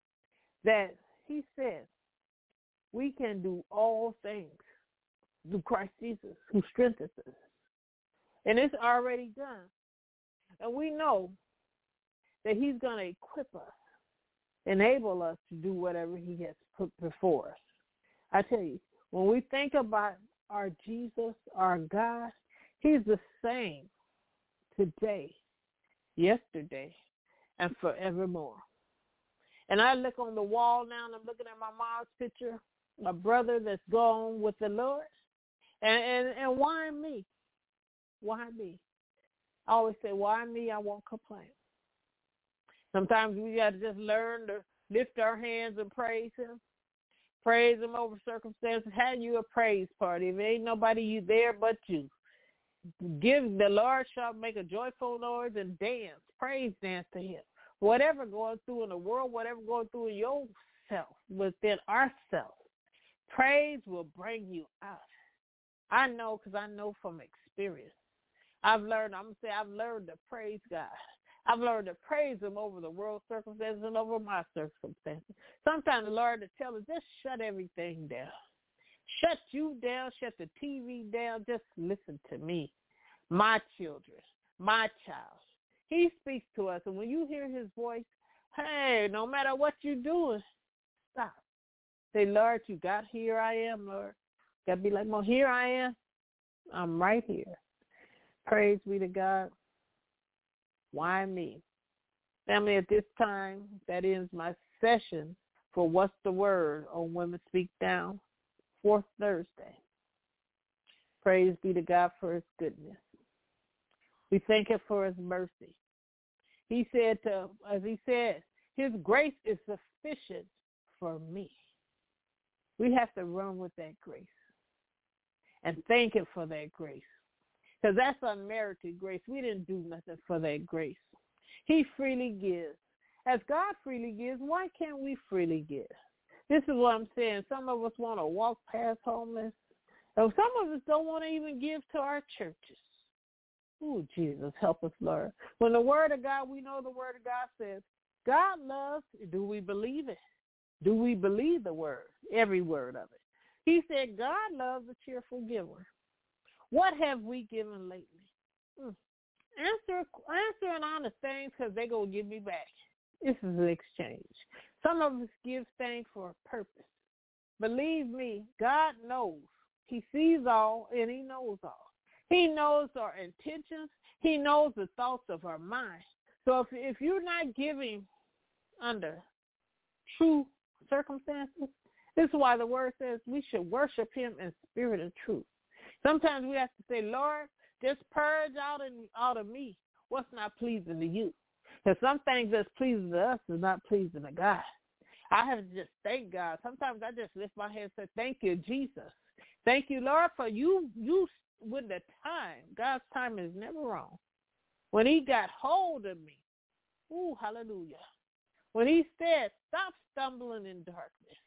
that he says we can do all things through Christ Jesus who strengthens us. And it's already done. And we know that he's going to equip us, enable us to do whatever he has put before us. I tell you, when we think about our Jesus, our God, he's the same today, yesterday, and forevermore. And I look on the wall now, and I'm looking at my mom's picture, my brother that's gone with the Lord. And why me? Why me? I always say, why me? I won't complain. Sometimes we got to just learn to lift our hands and praise him. Praise him over circumstances. Have you a praise party. If ain't nobody you there but you. Give the Lord shall make a joyful noise and dance. Praise dance to him. Whatever going through in the world, whatever going through in yourself, within ourselves, praise will bring you out. I know because I know from experience. I've learned to praise God. I've learned to praise him over the world circumstances and over my circumstances. Sometimes the Lord will tell us, just shut everything down. Shut you down, shut the TV down, just listen to me, my children, my child. He speaks to us, and when you hear his voice, hey, no matter what you're doing, stop. Say, Lord, you got here I am, Lord. Got to be like, well, here I am. I'm right here. Praise be to God. Why me? Family, at this time, that ends my session for What's the Word on Women Speak Down, 4th Thursday. Praise be to God for his goodness. We thank him for his mercy. He said, as he said, his grace is sufficient for me. We have to run with that grace and thank him for that grace. Because that's unmerited grace. We didn't do nothing for that grace. He freely gives. As God freely gives, why can't we freely give? This is what I'm saying. Some of us want to walk past homeless. And some of us don't want to even give to our churches. Oh, Jesus, help us, Lord. When the word of God, we know the word of God says, God loves, do we believe it? Do we believe the word, every word of it? He said, God loves a cheerful giver. What have we given lately? Answer an honest thing because they're going to give me back. This is an exchange. Some of us give things for a purpose. Believe me, God knows. He sees all and he knows all. He knows our intentions. He knows the thoughts of our mind. So if you're not giving under true circumstances, this is why the word says we should worship him in spirit and truth. Sometimes we have to say, Lord, just purge out of me what's not pleasing to you. Because some things that's pleasing to us is not pleasing to God. I have to just thank God. Sometimes I just lift my hand and say, thank you, Jesus. Thank you, Lord, for you with the time. God's time is never wrong. When he got hold of me, ooh, hallelujah. When he said, stop stumbling in darkness.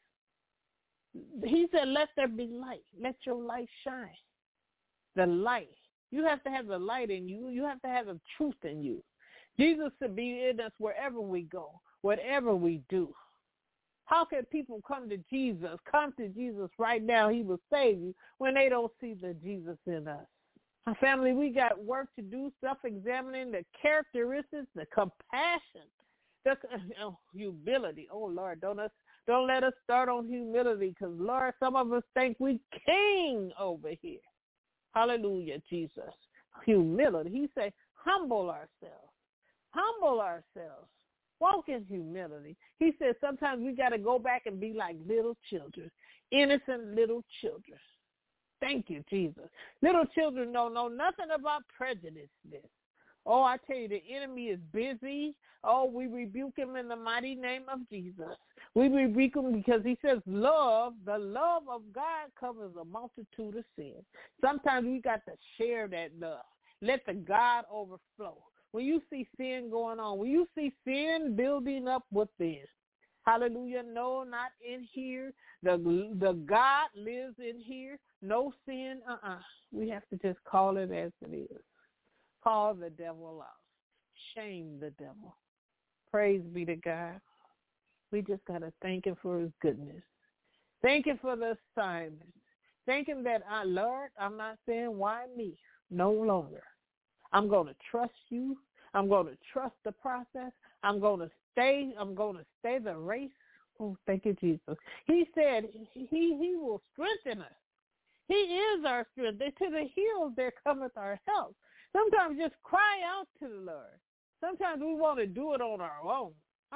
He said, let there be light. Let your light shine. The light. You have to have the light in you. You have to have the truth in you. Jesus should be in us wherever we go, whatever we do. How can people come to Jesus? Come to Jesus right now. He will save you when they don't see the Jesus in us. My family, we got work to do, self-examining the characteristics, the compassion, the humility. Oh, Lord, don't let us start on humility because, Lord, some of us think we king over here. Hallelujah, Jesus. Humility. He said, humble ourselves. Humble ourselves. Walk in humility. He said sometimes we got to go back and be like little children, innocent little children. Thank you, Jesus. Little children don't know nothing about prejudice. Oh, I tell you, the enemy is busy. Oh, we rebuke him in the mighty name of Jesus. We rebuke him because he says love, the love of God covers a multitude of sins. Sometimes we got to share that love. Let the God overflow. When you see sin going on, when you see sin building up within, hallelujah, no, not in here. The God lives in here. No sin, We have to just call it as it is. Call the devil out. Shame the devil. Praise be to God. We just got to thank him for his goodness. Thank him for the assignment. Thank him that, Lord, I'm not saying why me no longer. I'm going to trust you. I'm going to trust the process. I'm going to stay the race. Oh, thank you, Jesus. He said he will strengthen us. He is our strength. To the hills there cometh our help. Sometimes just cry out to the Lord. Sometimes we want to do it on our own.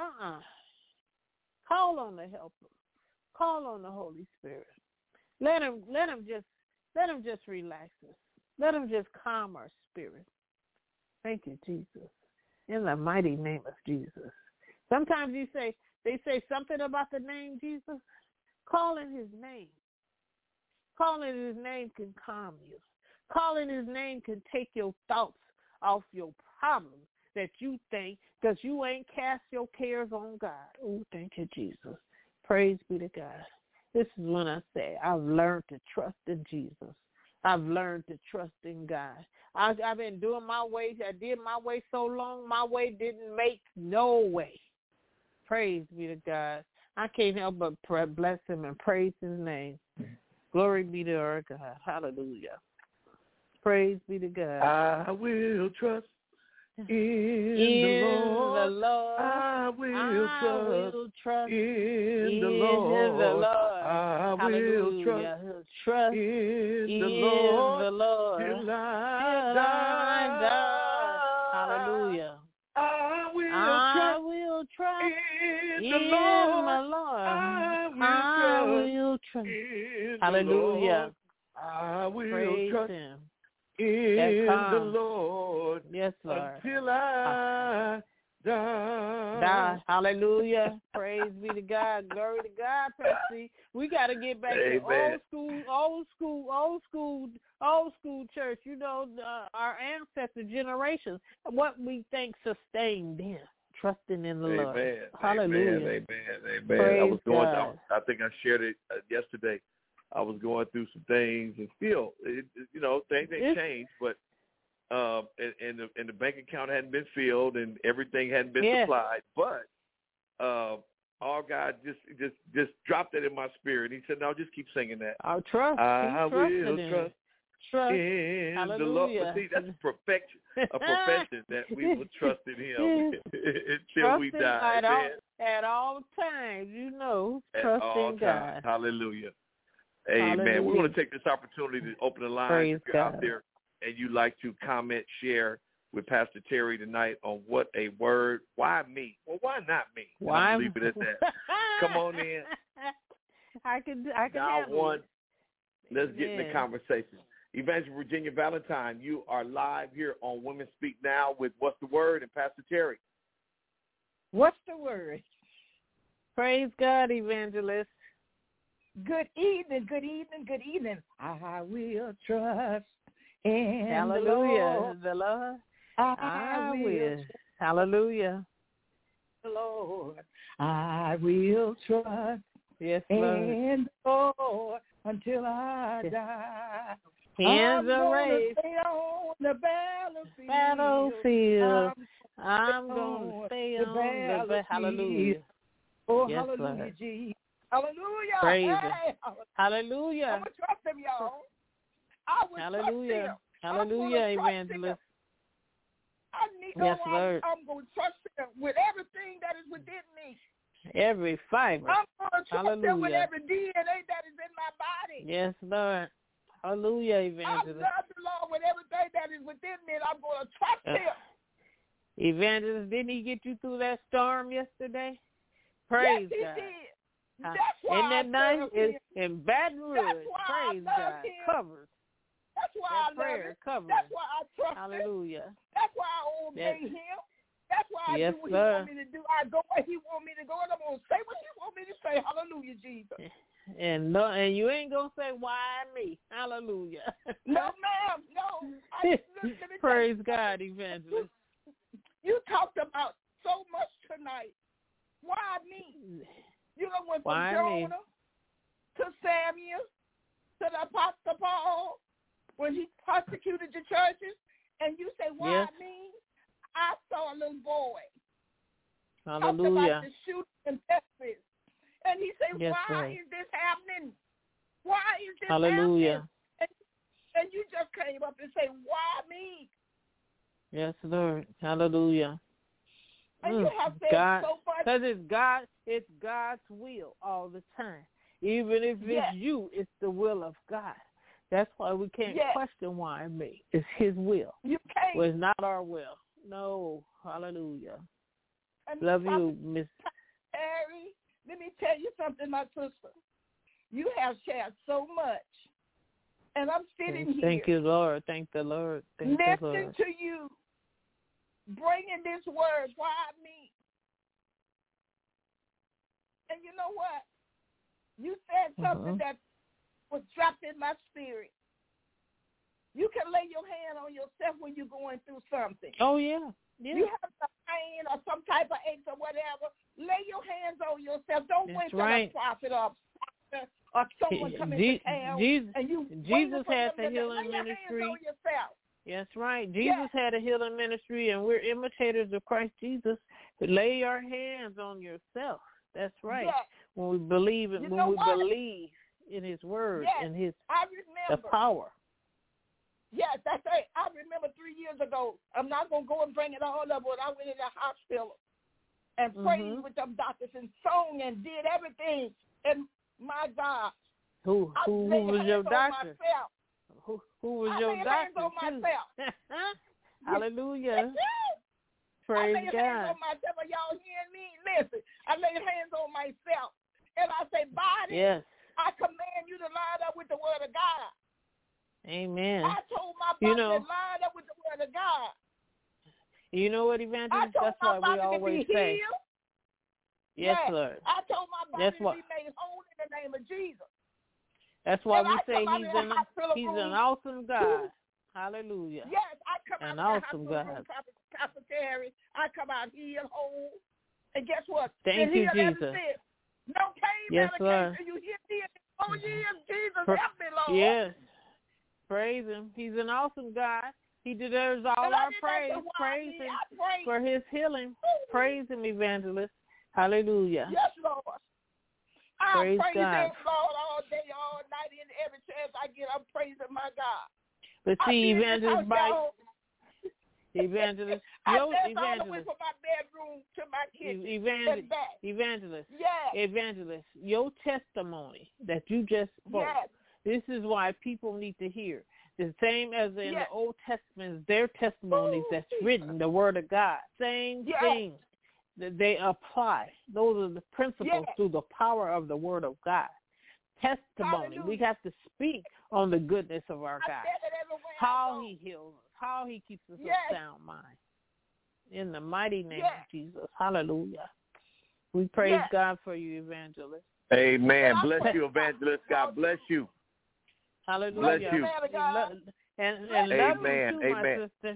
Call on the helper. Call on the Holy Spirit. Let him just relax us. Let him just calm our spirit. Thank you, Jesus. In the mighty name of Jesus. Sometimes they say something about the name Jesus. Calling his name. Calling his name can calm you. Calling his name can take your thoughts off your problems that you think, because you ain't cast your cares on God. Oh, thank you, Jesus. Praise be to God. This is when I say I've learned to trust in Jesus. I've learned to trust in God. I've been doing my way. I did my way so long, my way didn't make no way. Praise be to God. I can't help but bless him and praise his name. Glory be to our God. Hallelujah. Praise be to God. I will trust in the Lord. I will trust in the Lord. I will trust in the Lord till I die. Hallelujah. I will trust in the Lord. I will trust in Hallelujah. I will Praise trust him. In the Lord, yes, Lord, until I die. Hallelujah. Praise be to God. Glory to God, Percy. We got to get back to old school church. You know, our ancestor generations, what we think sustained them, trusting in the Lord. Hallelujah. Amen. Praise I think I shared it yesterday. I was going through some things, and still, things ain't changed, but and the bank account hadn't been filled, and everything hadn't been supplied. But our God just dropped that in my spirit. He said, "No, just keep singing that. I'll trust. I will trust in Hallelujah. the Lord." But see, that's a profession that we will trust in Him until we die. At all times, trust in God. Hallelujah. Amen. Hallelujah. We want to take this opportunity to open the line. If you're out there and you'd like to comment, share with Pastor Terry tonight on what a word. Why me? Well, why not me? Why? I'll leave it at that. Come on in. I can Now handle it. Let's get in the conversation. Evangelist Virginia Valentine, you are live here on Women Speak Now with What's the Word and Pastor Terry. What's the word? Praise God, Evangelist. Good evening. I will trust in the Lord. I will. Hallelujah. The Lord. I will trust in the Lord until I die. Hands are raised. Stay on the battlefield. I'm going to stay on the battlefield. Hallelujah. Oh, yes, hallelujah, Lord. Jesus. Hallelujah. Praise him. Hallelujah. I'm going to trust him, y'all. I will Hallelujah. trust him. Hallelujah, Evangelist. Yes, Lord. I'm going to trust him with everything that is within me. Every fiber. I'm going to trust him with every DNA that is in my body. Yes, Lord. Hallelujah, Evangelist. I love the Lord with everything that is within me, and I'm going to trust him. Evangelist, didn't he get you through that storm yesterday? Praise yes, he God. Did. That's why Isn't that nice? In Baton Rouge. Praise God. Covered. That's why I love him. Covered. That's why I trust Hallelujah. him. That's why I obey him. That's why I do what he want me to do. I go where he want me to go, and I'm going to say what he want me to say. Hallelujah, Jesus. And you ain't going to say, why me? Hallelujah. No, ma'am. No. Praise God, Evangelist. You talked about so much tonight. Why me? You know, went from Jonah to Samuel to the Apostle Paul when he persecuted the churches, and you say, why me? I saw a little boy. Hallelujah. Talked about the shooting in Texas. And he said, yes, why Lord. is this happening? Why is this Hallelujah. happening? And you just came up and say, why me? Yes, Lord. Hallelujah. And you have said God, so much. because it's God's will all the time. Even if it's you, it's the will of God. That's why we can't question why me. It's his will. You can't. Well, it's not our will. No. Hallelujah. And love you, Miss Harry. Let me tell you something, my sister. You have shared so much. And I'm sitting here. Thank you, Lord. Thank the Lord. Thank the Lord. Listening to you. Bringing this word. Why me? And you know what? You said something that was dropped in my spirit. You can lay your hand on yourself when you're going through something. Oh, yeah. You have some pain or some type of aches or whatever. Lay your hands on yourself. Don't wait till a prophet or someone come into town. Jesus had the healing ministry. That's right. Jesus had a healing ministry, and we're imitators of Christ Jesus. Lay your hands on yourself. That's right. When we believe in, believe in His word and His the power. Yes, that's right. I remember 3 years ago. I'm not gonna go and bring it all up, but I went in the hospital and prayed with them doctors and sung and did everything. And my God, who was your doctor? Who was your doctor? On myself. Hallelujah. Praise I lay God. hands on myself. Are y'all hearing me? Listen, I lay hands on myself, and I say, body, I command you to line up with the word of God. Amen. I told my body to line up with the word of God. You know what, Evangelist? That's why we always say. Yes, Lord. I told my body to be made whole in the name of Jesus. That's why we say he's an awesome God. Hallelujah. Yes, I come an out awesome God. Pastor Terry, I come out healed, whole. And guess what? Thank you, Jesus. No pain medication. You hear me? 4 years, Jesus, help me, Lord. Yes. Praise Him. He's an awesome God. He deserves all our praise. Praise Him for His healing. Praise Him, Evangelist. Hallelujah. Yes, Lord. Praise I'm praising God. Lord all day, all night, in every chance I get. I'm praising my God. But see, Evangelist, Evangelist, all the way from my bedroom to my kitchen and back. Evangelist, yes. Evangelist, your testimony that you just spoke. Yes. This is why people need to hear. The same as in the Old Testament, their testimonies that's written, the Word of God. Same thing that they apply. Those are the principles through the power of the Word of God. Testimony. Hallelujah. We have to speak on the goodness of our God. How He heals us. How He keeps us of sound mind. In the mighty name of Jesus. Hallelujah. We praise God for you, Evangelist. Amen. Bless you, Evangelist. God bless you. Hallelujah. Bless you. And love you too, my sister.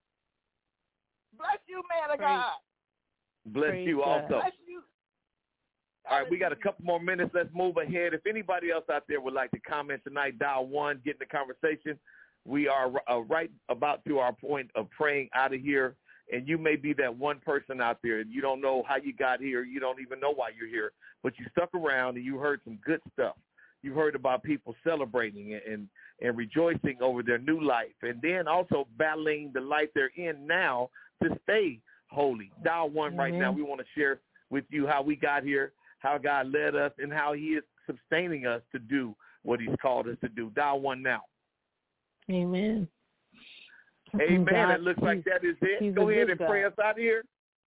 Bless you, man of God. Bless you also. Bless you. All right, we got a couple more minutes. Let's move ahead. If anybody else out there would like to comment tonight, dial 1, get in the conversation. We are right about to our point of praying out of here, and you may be that one person out there, and you don't know how you got here. You don't even know why you're here, but you stuck around, and you heard some good stuff. You heard about people celebrating and rejoicing over their new life, and then also battling the life they're in now to stay holy. Dial 1 right now. We want to share with you how we got here, how God led us, and how He is sustaining us to do what He's called us to do. Dial 1 now. Amen. Amen. God, it looks like that is it. Go ahead and pray us out of here.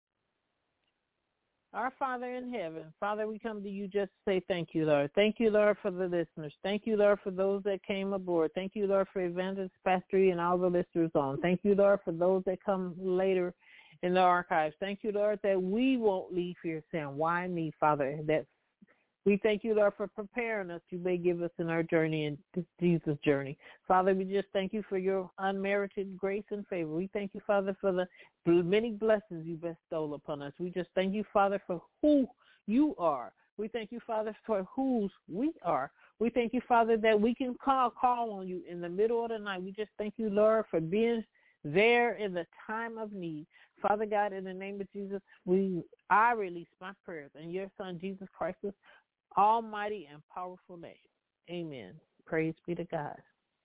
Our Father in heaven, Father, we come to you just to say thank you, Lord. Thank you, Lord, for the listeners. Thank you, Lord, for those that came aboard. Thank you, Lord, for Evangelist Pastor and all the listeners on. Thank you, Lord, for those that come later in the archives. Thank you, Lord, that we won't leave here saying, why me, Father? That we thank you, Lord, for preparing us you may give us in our journey, in this Jesus' journey. Father, we just thank you for your unmerited grace and favor. We thank you, Father, for the many blessings you bestow upon us. We just thank you, Father, for who you are. We thank you, Father, for whose we are. We thank you, Father, that we can call on you in the middle of the night. We just thank you, Lord, for being there in the time of need. Father God, in the name of Jesus, I release my prayers in your Son, Jesus Christ's almighty and powerful name. Amen. Praise be to God.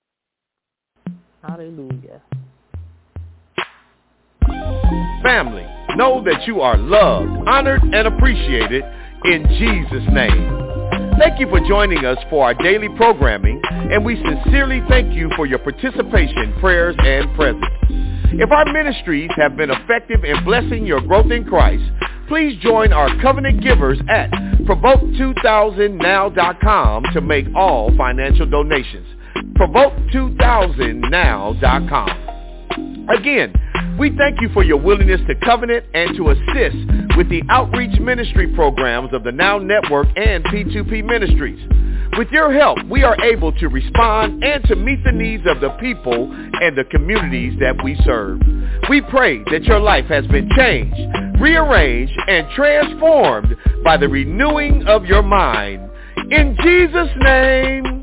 Hallelujah. Family, know that you are loved, honored, and appreciated in Jesus' name. Thank you for joining us for our daily programming, and we sincerely thank you for your participation, prayers, and presence. If our ministries have been effective in blessing your growth in Christ, please join our covenant givers at Provoke2000now.com to make all financial donations. Provoke2000now.com. Again, we thank you for your willingness to covenant and to assist with the outreach ministry programs of the Now Network and P2P Ministries. With your help, we are able to respond and to meet the needs of the people and the communities that we serve. We pray that your life has been changed, rearranged, and transformed by the renewing of your mind. In Jesus' name,